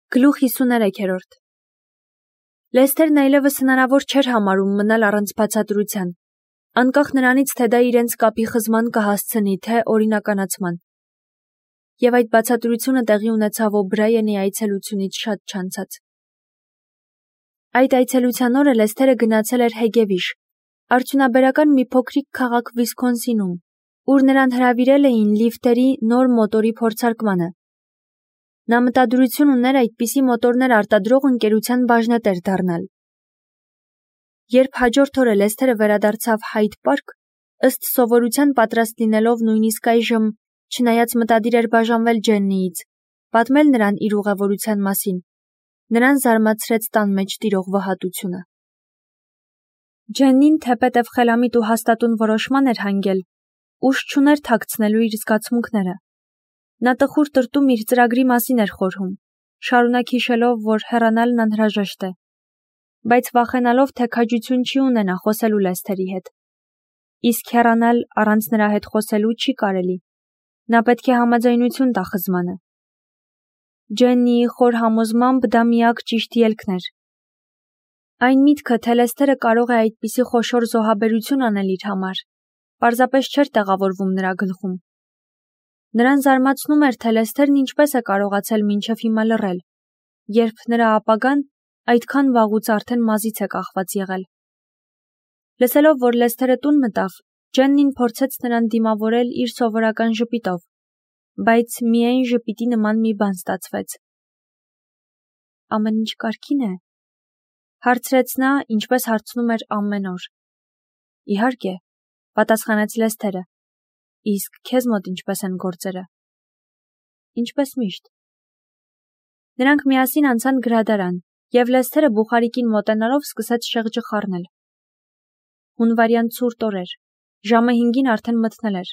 Գլուխ 53-րդ Լեսթերն այլևս հնարավոր չէր համարում մնալ առանց բացատրության, անկախ նրանից, թե դա իրենց կապի խզման կհասցնի, թե օրինականացման։ Եվ այդ բացատրությունը տեղի ունեցավ Օ'Բրայենի այցելությունից շատ չանցած։ Այդ այցելության օրը Լեսթերը գնացել էր Հեգևիշ, արդյունաբերական մի փոքրիկ քաղաք Վիսքոնսինում, ուր նրան հրավիրել էին լիֆտերի նոր մոտորի փորձարկմանը։ Նա մտադրություն ուներ այդպիսի մոտորներ արտադրող ընկերության բաժնետեր դառնալ։ Երբ հաջորդ օրը Լեսթերը վերադարձավ Հայդ Պարք, ըստ սովորության պատրաստ լինելով նույնիսկ այժմ, չնայած մտադիր էր բաժանվել Ջեննիից, պատմել նրան իր ուղևորության մասին, նրան զարմացրեց տան մեջ տիրող վհատությունը։ Ջեննին թեպետև խելամիտ ու հաստատուն որոշման էր հանգել, ուժ չուներ թաքցնելու իր զգացմունքները։ Նա տխուր տրտում իր ծրագրի մասին էր խորհում, շարունակ հիշելով, որ հեռանալն անհրաժեշտ է, բայց վախենալով, թե քաջություն չի ունենա խոսելու Լեսթերի հետ։ Իսկ հեռանալ առանց նրա հետ խոսելու չի կարելի։ Նա պետք է համաձայնություն տա խզմանը։ Ջեննիի խոր համոզմամբ դա միակ ճիշտ ելքն էր։ Այն միտքը, թե Լեսթերը կարող է այդպիսի խոշոր զոհաբերություն անել իր համար, պարզապես չէր տեղավորվում նրա գլխում։ Նրան զարմացնում էր, թե Լեսթերն ինչպես է կարողացել մինչև հիմա լռել, երբ նրա ապագան այդքան վաղուց արդեն մազից է կախված եղել։ Լսելով, որ Լեսթերը տուն մտավ, Ջեննին փորձեց նրան դիմավորել իր սովորական ժպիտով, բայց միայն ժպիտի նման մի բան ստացվեց։ Ամեն ինչ կարգին է, հարցրեց նա, ինչպես հարցնում էր ամեն օր։ Իհարկե, պատասխանեց Լեսթերը։ Իսկ քեզ մոտ ինչպես են գործերը։ Ինչպես միշտ։ Նրանք միասին անցան գրադարան, և Լեսթերը բուխարիկին մոտենալով սկսեց շեղջը խառնել։ Հունվարյան ցուրտ օր էր, ժամը 5-ին արդեն մթնել էր։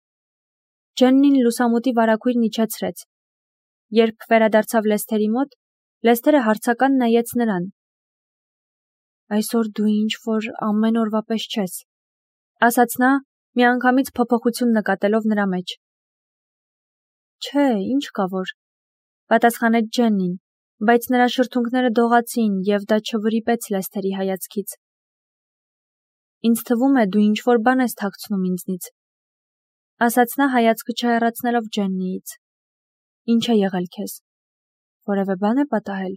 Ջեննին լուսամուտի վարագույրն իջեցրեց։ Երբ վերադարձավ Լեսթերի մոտ, Լեսթերը հարցական նայեց նրան։ Այսօր դու ինչ-որ ամեն օրվա պես չես, ասաց նա, միանգամից փոփոխություն նկատելով նրա մեջ։ Չէ, ինչ կա որ, պատասխանեց Ջեննին, բայց նրա շրթունքները դողացին և դա չվրիպեց Լեսթերի հայացքից։ Ինձ թվում է, դու ինչ-որ բան ես թաքցնում ինձնից, ասաց նա հայացքը չհեռացնելով Ջեննիից։ Ինչ է եղել քեզ։ Որևէ բան է պատահել։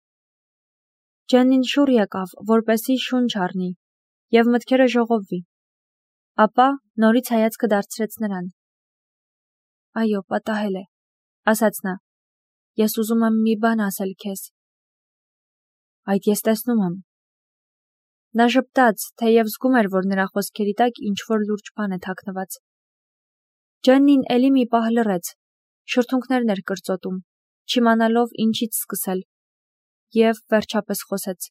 Ջեննին շուռ եկավ, որպեսզի շունչ առնի, և մտքերը ժողովվի։ Ապա նորից հայացքը դարձրեց նրան։ Այո, պատահել է, ասաց նա։ Ես ուզում եմ մի բան ասել քեզ։ Այդ ես տեսնում եմ։ Նա ժպտաց, թեև զգում էր, որ նրա խոսքերի տակ ինչ-որ լուրջ բան է թաքնված։ Ջեննին էլի մի պահ լռեց, շրթունքներն էր կրծոտում, չիմանալով ինչից սկսել, և վերջապես խոսեց։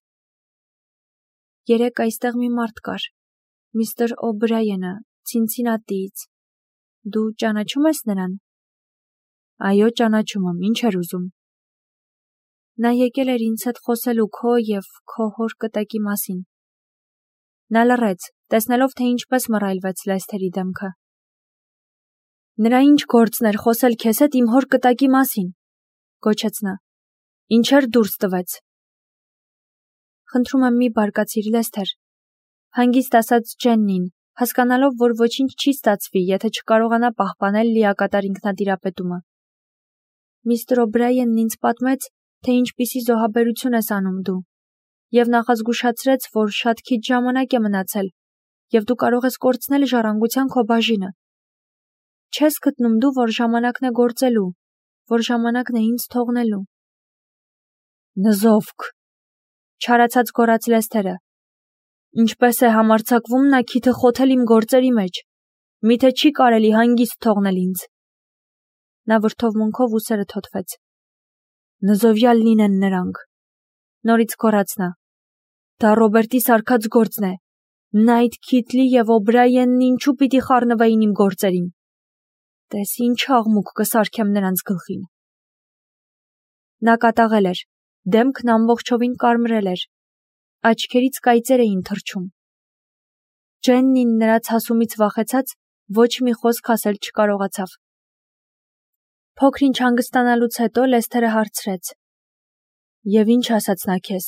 Երեկ այստեղ մի մարդ կար, միստր Օ'Բրայենը, Ցինցինատիից։ Դու ճանաչում ես նրան։ Այո, ճանաչում եմ, ինչ էր ուզում։ Նա եկել էր ինձ հետ խոսելու քո և քո հոր կտակի մասին։ Նա լռեց, տեսնելով, թե ինչպես մռայլվեց Լեսթերի դեմքը։ Նրա ինչ գործն էր խոսել քեզ հետ իմ հոր կտակի մասին, գոչեց նա։ Ինչեր դուրս տվեց։ Խնդրում եմ մի բարկացիր, Լեսթեր, հանգիստ ասաց Ջեննին, հասկանալով, որ ոչինչ չի ստացվի, եթե չկարողանա պահպանել լիակատար ինքնատիրապետումը։ Միստր Օ'Բրայենն ինձ պատմեց, թե ինչպիսի զոհաբերություն ես անում դու, և նախազգուշացրեց, որ շատ քիչ ժամանակ է մնացել, և դու կարող ես կորցնել ժառանգության քո բաժինը։ Չես գտնում դու, որ ժամանակն է գործելու, որ ժամանակն է ինձ թողնելու։ Նզովք, չարացած գոռաց Լեսթերը։ Ինչպես է համարձակվում նա քիթը խոթել իմ գործերի մեջ։ Միթե չի կարելի հանգիստ թողնել ինձ։ Նա վրդովմունքով ուսերը թոթվեց։ Նզովյալ լինեն նրանք։ Նորից գոռաց նա։ Դա Ռոբերտի սարքած գործն է։ Նայթ Քիթլի և Օ'Բրայենն ինչու պիտի խառնվեին իմ գործերին։ Տես ինչ աղմուկ կսարքեմ նրանց գլխին։ Նա կատաղել էր, դեմքն ամբողջովին կարմրել էր, աչքերից կայծեր էին թռչում։ Ջեննին նրանց հասումից վախեցած ոչ մի խոսք ասել չկարողացավ։ Փոքր ինչ հանգստանալուց հետո Լեսթերը հարցրեց. Եվ ինչ ասաց նա քեզ։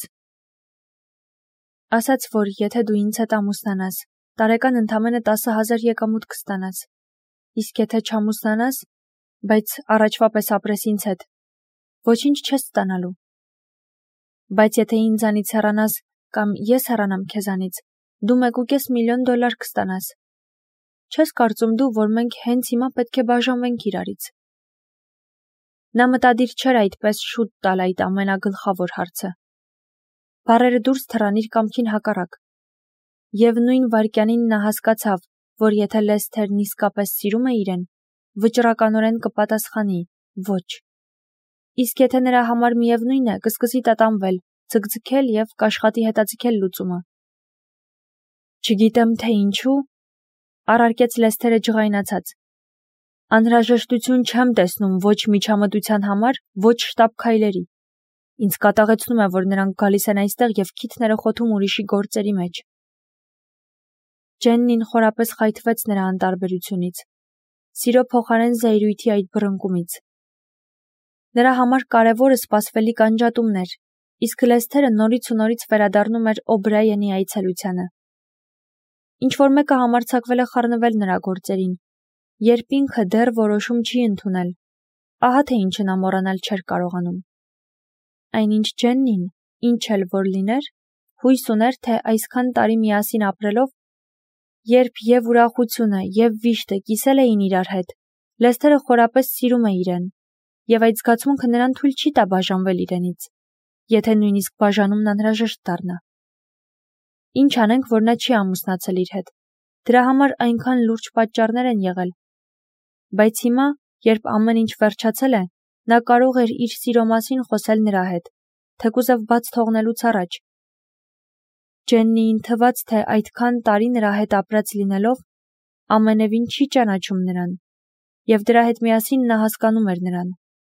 Ասաց, որ եթե դու ինձ հետ ամուսնանաս, տարեկան ընդամենը 10,000 եկամուտ կստանաս, իսկ եթե չամուսնանաս, բայց առաջվա պես ապրես ինձ հետ, ոչինչ չես ստանալու։ Բայց եթե ինձանից հեռանաս կամ ես հեռանամ քեզանից, դու $1.5 միլիոն կստանաս։ Չես կարծում դու, որ մենք հենց հիմա պետք է բաժանվենք իրարից։ Նա մտադիր չէր այդպես շուտ տալ այդ ամենագլխավոր հարցը։ Բառերը դուրս թռան իր կամքին հակառակ։ Եվ նույն վայրկյանին նա հասկացավ, որ եթե Լեսթերն իսկապես սիրում է իրեն, վճռականորեն կպատասխանի ոչ։ Իսկ եթե նրա համար միևնույն է, կսկսի տատանվել, ձգձգել և կաշխատի հետաձգել լուծումը։ Չգիտեմ թե ինչու, առարկեց Լեսթերը ջղայնացած։ Անհրաժեշտություն չեմ տեսնում ոչ միջամտության համար, ոչ շտապ քայլերի։ Ինձ կատաղեցնում է, որ նրանք գալիս են այստեղ և քիթները խոթում ուրիշի գործերի մեջ։ Ջեննին խորապես խայթվեց նրա անտարբերությունից, սիրո փոխարեն զայրույթի այդ բռնկումից։ Նրա համար կարևորը սպասվելիք անջատումն էր, իսկ Լեսթերը նորից ու նորից վերադառնում էր Օբրայենի այցելությանը։ Ինչ-որ մեկը համարձակվել է խառնվել նրա գործերին, երբ ինքը դեռ որոշում չի ընդունել, ահա թե ինչը նա մոռանալ չէր կարողանում։ Այնինչ Ջեննին, ինչ էլ որ լիներ, հույս ուներ, թե այսքան տարի միասին ապրելով, երբ և ուրախությունը, և վիշտը կիսել էին իրար հետ, Լեսթերը խորապես սիրում է իրեն, և այդ զգացմունքը նրան թույլ չի տա բաժանվել իրենից, եթե նույնիսկ բաժանումն անհրաժեշտ դառնա։ Ինչ անենք, որ նա չի ամուսնացել իր հետ, դրա համար այնքան լուրջ պատճառներ են եղել։ Բայց հիմա, երբ ամեն ինչ վերջացել է, նա կարող էր իր սիրո մասին խոսել նրա հետ, թեկուզև բաց թողնելուց առաջ։ Ջեննիին թվաց, թե այդքան տարի նրա հետ ապրած լինելով, ամենևին չի ճանաչում նրան, և դրա հետ միասին նա հասկանում էր նրան։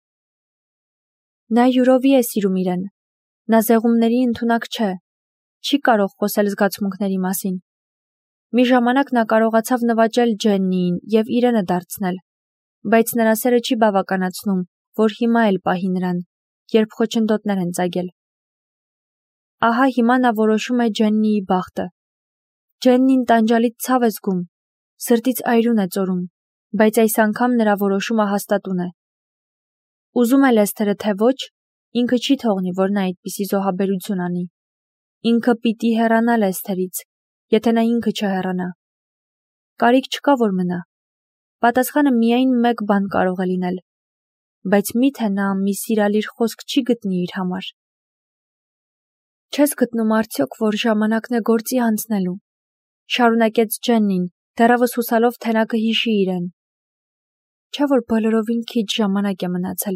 Նա յուրովի է սիրում իրեն, նա զեղումների ընդունակ չէ, չի կարող խոսել զգացմունքների մասին։ Մի ժամանակ նա կարողացավ նվաճել Ջեննիին և իրենը դարձնել, բայց նրա սերը չի բավականացնում, որ հիմա էլ պահի նրան, երբ խոչընդոտներ են ծագել։ Ահա հիմա նա որոշում է Ջեննիի բախտը։ Ջեննին տանջալից ցավ է զգում, սրտից այրուն է ծորում, բայց այս անգամ նրա որոշումը հաստատուն է։ Ուզում է Լեսթերը թե ոչ, ինքը չի թողնի, որ նա այդպիսի զոհաբերություն անի։ Ինքը պիտի հեռանա Լեսթերից, եթե նա ինքը չհեռանա։ Կարիք չկա, որ մնա։ Պատասխանը միայն մեկ բան կարող է լինել, բայց մի՞թե նա մի սիրալիր խոսք չի գտնի իր համար։ Չես գտնում արդյոք, որ ժամանակն է գործի անցնելու, շարունակեց Ջեննին, դեռևս հուսալով, թե նա կհիշի իրեն։ Չէ՞ որ բոլորովին քիչ ժամանակ է մնացել։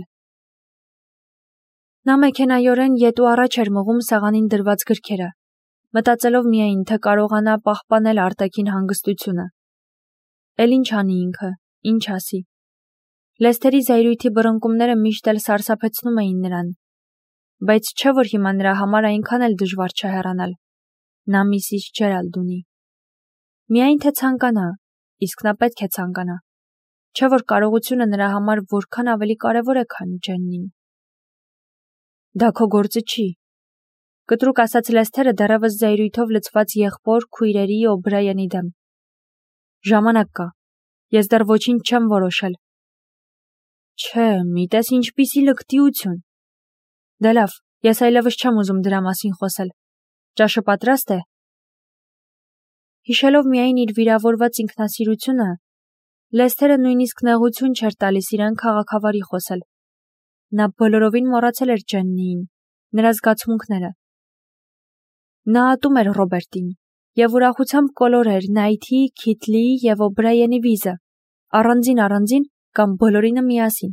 Նա մեքենայորեն ետ ու առաջ էր մղում սեղանին դրված գրքերը, մտածելով միայն, թե կարողանա պահպանել արտաքին հանգստությունը։ Էլ ինչ անի ինքը, ինչ ասի։ Լեսթերի զայրույթի բռնկումները միշտ էլ սարսափեցնում էին նրան, բայց չէ՞ որ հիմա նրա համար այնքան էլ դժվար չէ հեռանալ։ Նա Միսիս Ջերալդ ունի։ Միայն թե ցանկանա, իսկ նա պետք է ցանկանա։ Չէ՞ որ կարողությունը նրա համար որքան ավելի կարևոր է, քան Ջեննին։ Դա քո գործը չի, կտրուկ ասաց Լեսթերը դեռևս զայրույթով լցված եղբոր քույրերի Օբրայենի դեմ։ Ժամանակ կա, ես դեռ ոչինչ չեմ որոշել։ Չէ, մի տես ինչպիսի լկտիություն։ Դե լավ, ես այլևս չեմ ուզում դրա մասին խոսել։ Ճաշը պատրաստ է։ Հիշելով միայն իր վիրավորված ինքնասիրությունը, Լեսթերը նույնիսկ նեղություն չէր տալիս իրեն քաղաքավարի խոսել։ Նա բոլորովին մոռացել էր Ջեննիին, նրա զգացմունքները։ Նա ատում էր Ռոբերտին և ուրախությամբ կոլոր էր Նայթի, Քիթլիի և Օբրայենի վիզը, առանձին կամ բոլորինը միասին։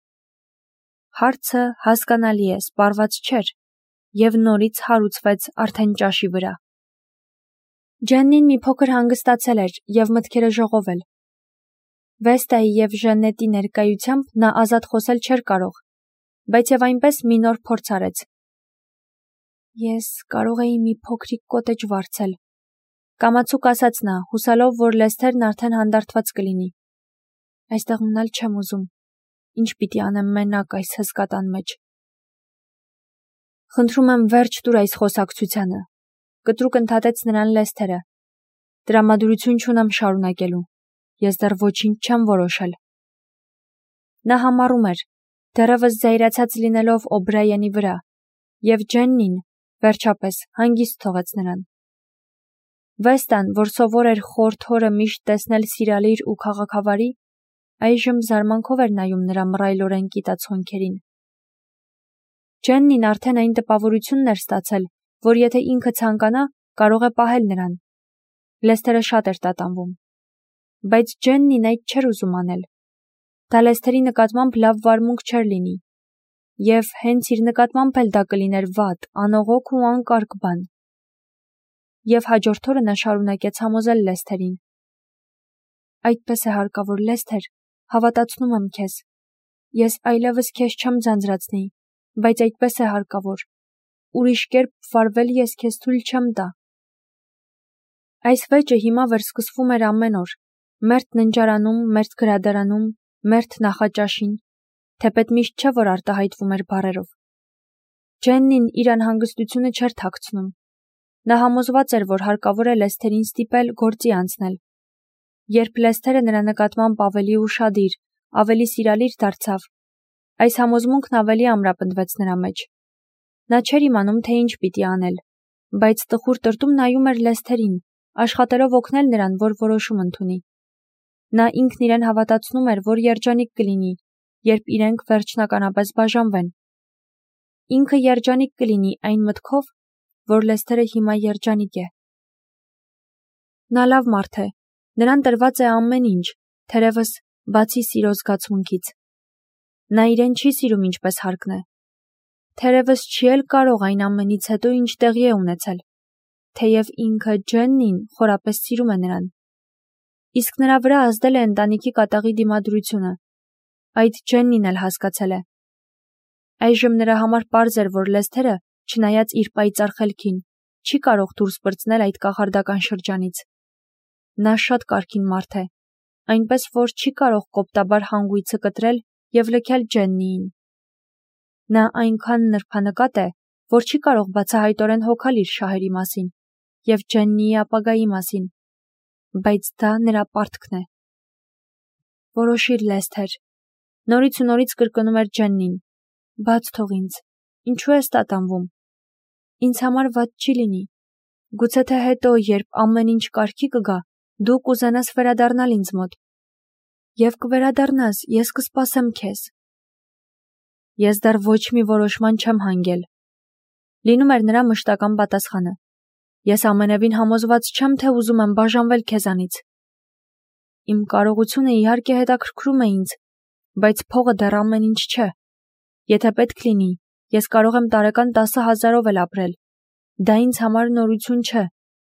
Հարցը հասկանալի է, սպառված չէր, և նորից հարուցվեց արդեն ճաշի վրա։ Ջեննին մի փոքր հանգստացել էր և մտքերը ժողովել։ Վեստայի և Ժանետի ներկայությամբ նա ազատ խոսել չէր կարող, բայց և այնպես մի նոր փորձ արեց։ Ես կարող էի մի փոքրիկ կոտեջ վարձել, կամացուկ ասաց նա, հուսալով, որ Լեսթերն արդեն հանդարտված կլինի։ Այստեղ մնալ չեմ ուզում, ինչ պիտի անեմ մենակ այս հսկա տան մեջ։ Խնդրում եմ վերջ տուր այս խոսակցությանը, կտրուկ ընդհատեց նրան Լեսթերը։ Տրամադրություն չունեմ շարունակելու, ես դեռ ոչինչ չեմ որոշել։ Նա համառում էր, դեռևս զայրացած լինելով Օբրայենի վրա, և Ջեննին, վերջապես, հանգիստ թողեց նրան։ Վեստան, որ սովոր էր խորթ հորը միշտ տեսնել սիրալիր ու քաղաքավարի, այժմ զարմանքով էր նայում նրա մռայլորեն կիտած հոնքերին։ Ջեննին արդեն այն տպավորությունն էր ստացել, որ եթե ինքը ցանկանա, կարող է պահել նրան։ Լեսթերը շատ էր տատանվում։ Բայց Ջեննին այդ չէր ուզում անել։ Դա Լեսթերի նկատմամբ լավ վարմունք չէր լինի։ Եվ հենց իր նկատմամբ էլ դա կլիներ վատ, անողոք ու անկարգ բան։ Եվ հաջորդ օրը նա շարունակեց համոզել Լեսթերին. Այդպես է հարկավոր, Լեսթեր, հավատացնում եմ քեզ։ Ես այլևս քեզ չեմ ձանձրացնի, բայց այդպես է հարկավոր։ Ուրիշ կերպ վարվել ես քեզ թույլ չեմ տա։ Այս վեճը հիմա վերսկսվում էր ամեն օր, մերթ ննջարանում, մերթ գրադարանում, մերթ նախաճաշին, թեպետ միշտ չէ, որ արտահայտվում էր բառերով։ Ջեննին իր անհանգստությունը չէր թաքցնում։ Նա համոզված էր, որ հարկավոր է Լեսթերին ստիպել գործի անցնել։ Երբ Լեսթերը նրա նկատմամբ ավելի ուշադիր, ավելի սիրալիր դարձավ, այս համոզմունքն ավելի ամրապնդվեց նրա մեջ։ Նա չէր իմանում, թե ինչ պիտի անել, բայց տխուր տրտում նայում էր Լեսթերին, աշխատելով օգնել նրան, որ որոշում ընդունի։ Նա ինքն իրեն հավատացնում էր, որ երջանիկ կլինի, երբ իրենք վերջնականապես բաժանվեն։ Ինքը երջանիկ կլինի այն մտքով, որ Լեսթերը հիմա երջանիկ է։ Նա լավ մարդ է, նրան տրված է ամեն ինչ, թերևս բացի սիրո զգացմունքից։ Նա իրեն չի սիրում ինչպես հարկն է։ Թերևս չի էլ կարող այն ամենից հետո, ինչ տեղի է ունեցել, թեև ինքը Ջեննին խորապես սիրում է նրան։ Իսկ նրա վրա ազդել է ընտանիքի կատաղի դիմադրությունը։ Այդ Ջեննին էլ հասկացել է։ Այժմ նրա համար պարզ էր, որ Լեսթերը, չնայած իր պայծառ խելքին, չի կարող դուրս պրծնել այդ կախարդական շրջանից։ Նա շատ կարգին մարդ է, այնպես որ չի կարող կոպտաբար հանգույցը կտրել և լքել Ջեննիին։ Նա այնքան նրբանկատ է, որ չի կարող բացահայտորեն հոգալ իր շահերի մասին և Ջեննիի ապագայի մասին, բայց դա նրա պարտքն է։ Որոշիր, Լեսթեր, նորից ու նորից կրկնում էր Ջեննին, բաց թող ինձ, ինչու ես տատանվում։ Ինձ համար վատ չի լինի։ Գուցե թե հետո, երբ ամեն ինչ կարգի կգա, դու կուզենաս վերադառնալ ինձ մոտ։ Եվ կվերադառնաս, ես կսպասեմ քեզ։ Ես դեռ ոչ մի որոշման չեմ հանգել։ Լինում էր նրա մշտական պատասխանը։ Ես ամենևին համոզված չեմ, թե ուզում եմ բաժանվել քեզանից։ Իմ կարողությունը իհարկե հետաքրքրում է ինձ, բայց փողը դեռ ամեն ինչ չէ։ Եթե պետք լինի, ես կարող եմ տարեկան 10,000-ով էլ ապրել։ Դա ինձ համար նորություն չէ։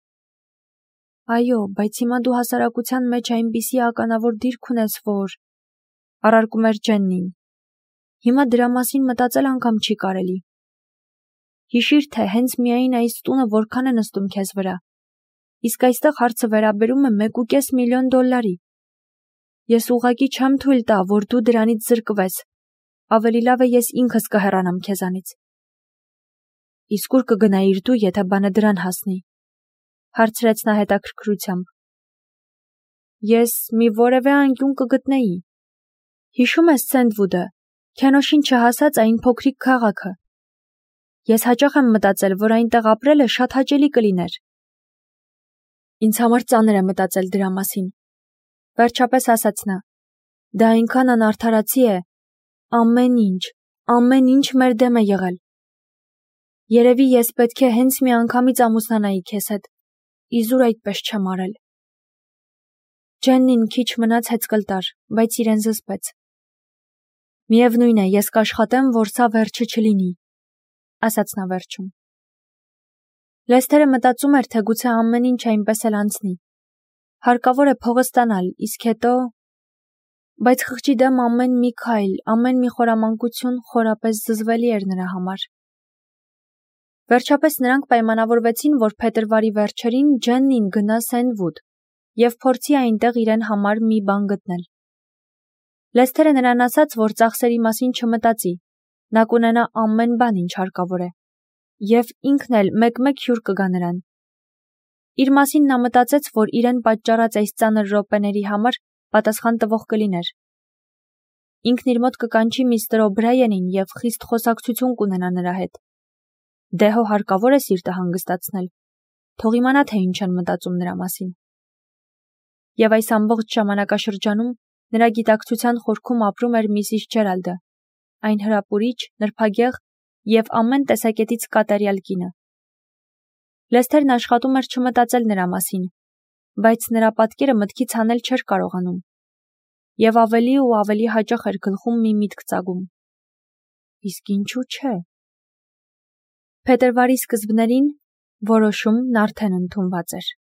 Այո, բայց հիմա դու հասարակության մեջ այնպիսի ականավոր դիրք ունես, որ… առարկում էր Ջեննին։ Հիմա դրա մասին մտածել անգամ չի կարելի։ Հիշիր, թե հենց միայն այս տունը որքան է նստում քեզ վրա։ Իսկ այստեղ հարցը վերաբերում է $1.5 միլիոն։ Ես ուղղակի չեմ թույլ տա, որ դու դրանից զրկվես։ Ավելի լավ է ես ինքս կհեռանամ քեզանից։ Իսկ ուր կգնայիր դու, եթե բանը դրան հասնի։ Հարցրեց նա հետաքրքրությամբ։ Ես մի որևէ անկյուն կգտնեի։ Հիշում ես Սենդվուդը, Քենոշին չհասած այն փոքրիկ քաղաքը։ Ես հաճախ եմ մտածել, որ այնտեղ ապրելը շատ հաճելի կլիներ։ Ինձ համար ծանր է մտածել դրա մասին։ Վերջապես ասաց նա. դա այնքան անարդարացի է, ամեն ինչ մեր դեմ է եղել։ Երևի ես պետք է հենց մի անգամից ամուսնանայի քեզ հետ, իզուր այդպես չեմ արել։ Ջեննին քիչ մնաց հեծկլ տար, բայց իրեն զսպեց։ Միևնույն է, ես կաշխատեմ, որ սա վերջը չլինի, ասաց նա վերջում։ Լեսթերը մտածում էր, թե գուցե ամեն ինչ այնպես էլ անցնի։ Հարկավոր է փողը ստանալ, իսկ հետո… Բայց խղճի դեմ ամեն մի քայլ, ամեն մի խորամանկություն խորապես զզվելի էր նրա համար։ Վերջապես նրանք պայմանավորվեցին, որ փետրվարի վերջերին Ջեննին գնա Սենդվուդ և փորձի այնտեղ իրեն համար մի բան գտնել։ Լեսթերը նրան ասաց, որ ծախսերի մասին չմտածի, նա կունենա ամեն բան, ինչ հարկավոր է։ և ինքն էլ մեկ-մեկ հյուր կգա նրան։ Իր մասին նա մտածեց, որ իրեն պատճառած այս ծանր րոպեների համար պատասխան տվող կլիներ։ Ինքն իր մոտ կկանչի միստր Օբրայենին և խիստ խոսակցություն կունենա նրա հետ։ Դե հո հարկավոր է սիրտը հանգստացնել, թող իմանա, թե ինչ են մտածում նրա մասին։ Եվ այս ամբողջ ժամանակաշրջանում նրա գիտակցության խորքում ապրում էր Միսիս Ջերալդը, այն հրապուրիչ, նրբագեղ և ամեն տեսակետից կատարյալ կինը։ Լեսթերն աշխատում էր չմտածել նրա մասին, բայց նրա պատկերը մտքից հանել չէր կարողանում։ Եվ ավելի ու ավելի հաճախ էր գլխում մի միտք ծագում. իսկ ինչու՞ չէ։ Փետրվարի սկզբներին որոշումն արդեն ընդունված էր։